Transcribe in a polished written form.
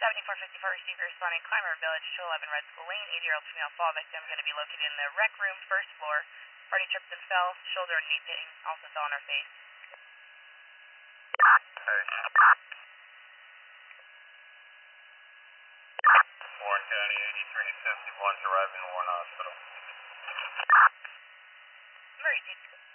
7454 receiver responding Climber Village 211 Red School Lane. 80-year-old female fall victim going to be located in the rec room, first floor. Party tripped and fell. Shoulder and knee pain. Also fell on her face. Hey. Warren County 8371's arriving in Warren Hospital. Emergency.